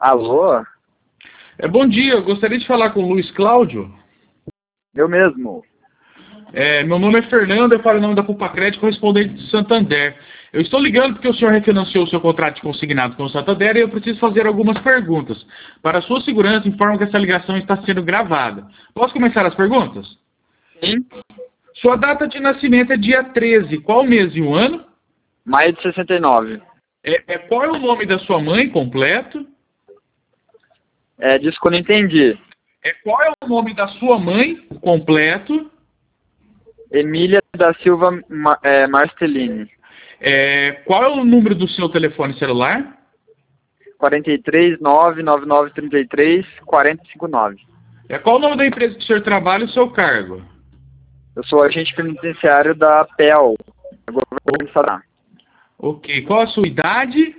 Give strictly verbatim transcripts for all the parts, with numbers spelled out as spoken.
Alô? É, bom dia, eu gostaria de falar com o Luiz Cláudio. Eu mesmo. É, meu nome é Fernando, eu falo em nome da Pulpacred, correspondente de Santander. Eu estou ligando porque o senhor refinanciou o seu contrato de consignado com o Santander e eu preciso fazer algumas perguntas. Para a sua segurança, informo que essa ligação está sendo gravada. Posso começar as perguntas? Sim. Sua data de nascimento é dia treze. Qual mês e o ano? Maio de sessenta e nove. É, é, qual é o nome da sua mãe completo? É, disso que eu não entendi. É, qual é o nome da sua mãe completo? Emília da Silva Ma é, Marstellini. É, qual é o número do seu telefone celular? quarenta e três, nove nove nove, trinta e três, quarenta e cinco nove. É, qual o nome da empresa que o senhor trabalha e o seu cargo? Eu sou agente penitenciário da P E L, Governo do Estado. Ok. Qual a sua idade?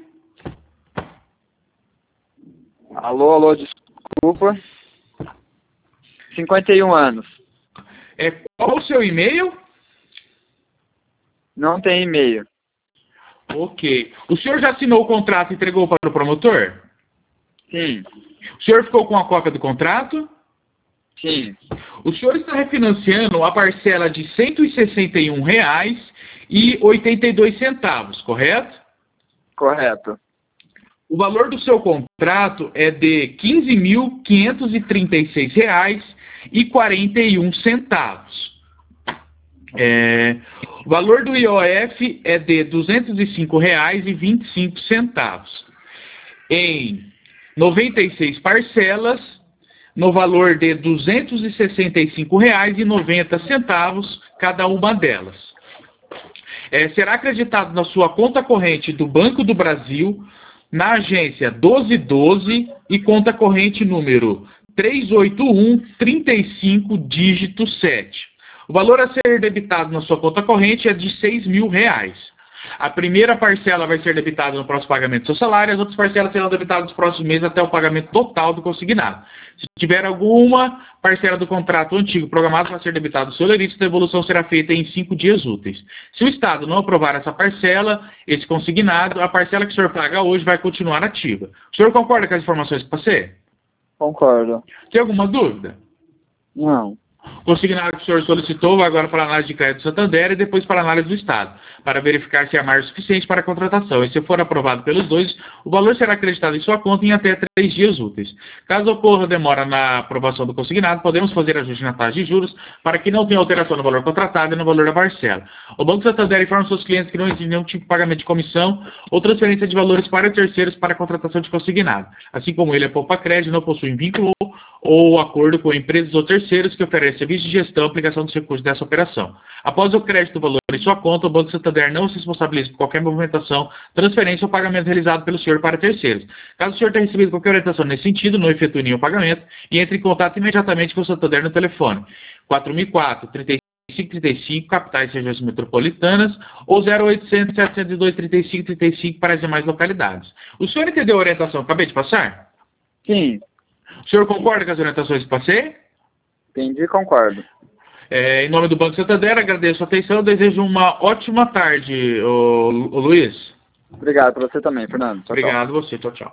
Alô, alô, desculpa. cinquenta e um anos. É, qual o seu e-mail? Não tem e-mail. Ok. O senhor já assinou o contrato e entregou para o promotor? Sim. O senhor ficou com a cópia do contrato? Sim. O senhor está refinanciando a parcela de cento e sessenta e um reais e oitenta e dois centavos, correto? Correto. O valor do seu contrato é de quinze mil quinhentos e trinta e seis reais e quarenta e um centavos. É, o valor do I O F é de duzentos e cinco reais e vinte e cinco centavos. Em noventa e seis parcelas, no valor de duzentos e sessenta e cinco reais e noventa centavos cada uma delas. É, será acreditado na sua conta corrente do Banco do Brasil, na agência doze doze e conta corrente número três oito um, trinta e cinco, dígito sete. O valor a ser debitado na sua conta corrente é de seis mil reais. A primeira parcela vai ser debitada no próximo pagamento do seu salário, as outras parcelas serão debitadas nos próximos meses até o pagamento total do consignado. Se tiver alguma parcela do contrato antigo programado para ser debitado no seu lerite, a devolução será feita em cinco dias úteis. Se o Estado não aprovar essa parcela, esse consignado, a parcela que o senhor paga hoje vai continuar ativa. O senhor concorda com as informações que passei? Concordo. Tem alguma dúvida? Não. O consignado que o senhor solicitou vai agora para a análise de crédito do Santander e depois para a análise do Estado, para verificar se há margem suficiente para a contratação. E se for aprovado pelos dois, o valor será acreditado em sua conta em até três dias úteis. Caso ocorra demora na aprovação do consignado, podemos fazer ajuste na taxa de juros para que não tenha alteração no valor contratado e no valor da parcela. O Banco Santander informa seus clientes que não existe nenhum tipo de pagamento de comissão ou transferência de valores para terceiros para a contratação de consignado. Assim como ele, a Pulpacred não possui vínculo ou acordo com empresas ou terceiros que oferecem serviço de gestão e aplicação dos recursos dessa operação. Após o crédito do valor em sua conta, o Banco Santander não se responsabiliza por qualquer movimentação, transferência ou pagamento realizado pelo senhor para terceiros. Caso o senhor tenha recebido qualquer orientação nesse sentido, não efetue nenhum pagamento e entre em contato imediatamente com o Santander no telefone quatro mil e quatro, trinta e cinco trinta e cinco, capitais e regiões metropolitanas, ou zero oitocentos, setecentos e dois, trinta e cinco trinta e cinco para as demais localidades. O senhor entendeu a orientação que acabei de passar? Sim. O senhor concorda com as orientações que passei? Entendi, concordo. É, em nome do Banco Santander, agradeço a atenção e desejo uma ótima tarde, ô, ô Luiz. Obrigado para você também, Fernando. Tchau, Obrigado tchau. você, tchau, tchau.